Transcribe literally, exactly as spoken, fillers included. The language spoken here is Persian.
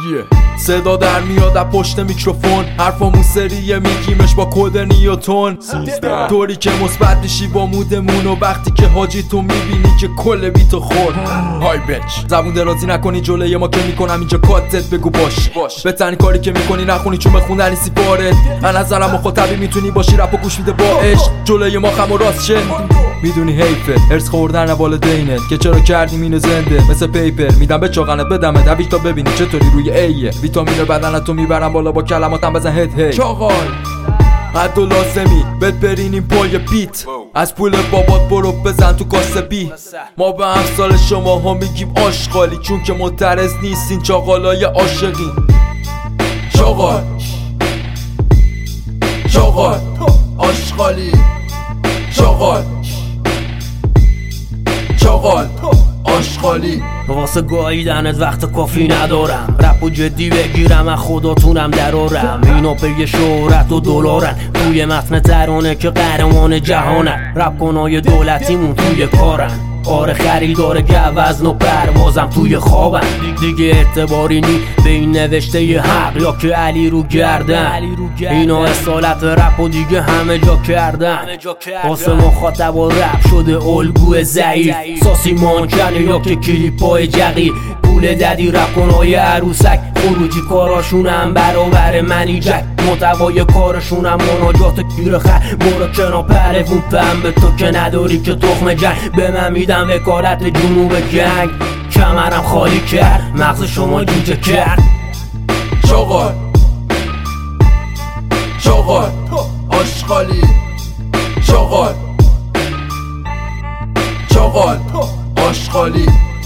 چیه؟ صدا در میاد از پشت میکروفون، حرفامون سریه میگیمش با کد نیوتن. طوری که مثبت میشی با مودمون و وقتی که حاجی تو میبینی که کل بیتو خورد. های بچ زبون درازی نکنی جلوی ما که میکنم اینجا کاتت بگو باش باش. بهترین کاری که میکنی نخونی چون بخوندنی سی بارت. از نظرم مخاطبی میتونی باشی رپ و گوش میده با عشق، جلوی ما خم و راست شه. میدونی حیفه هرس خوردن والدینت که چرا کردیم اینو زنده مثل پیپر. میدم به چاقنت بدمت دویش تا ببینی چطوری روی ایه. ویتامین بدنتو میبرم بالا با کلماتم بزن هد هی چاقال. حد و لازمی بهت برینیم پای بیت، از پول بابات برو بزن تو کاسه بی. ما به امثال شما ها میگیم آشغالی چون که معترض نیستین چاقالای عاشقین. چاقال چاقال آشغالی چاقال چاقال آشغالی. واسه گاییدنت وقت کافی ندارم، رپ و جدی بگیرم از خداتونم درارم. اینا پی شهرت و دلارن توی متن ترانه که قهرمان جهانن. رپ کنای دولتیمون توی کارن، آره خریدار گوزن و پروازم توی خوابم. دیگه اعتباری نی به این نوشته ی حق یا که علی رو گردن. اینا اصالت رپ و دیگه همه جا کردن. واسه مخاطب و رپ شده الگو ضعیف، ساسی مانکنه یا که کلیپای جقی. پول ددی رپ کنای عروسک، خروجی کاراشونم برابر منیجک. محتوای کارشونم مناجات گیر خر. برو کنا پرفون پنبه تو که نداری که تخم جنگ. به من میدم وکالت جنوب گنگ، کمرم خالی کرد مغز شما جوجه کرد. چاقال چاقال آشغالی چاقال چاقال آشغالی.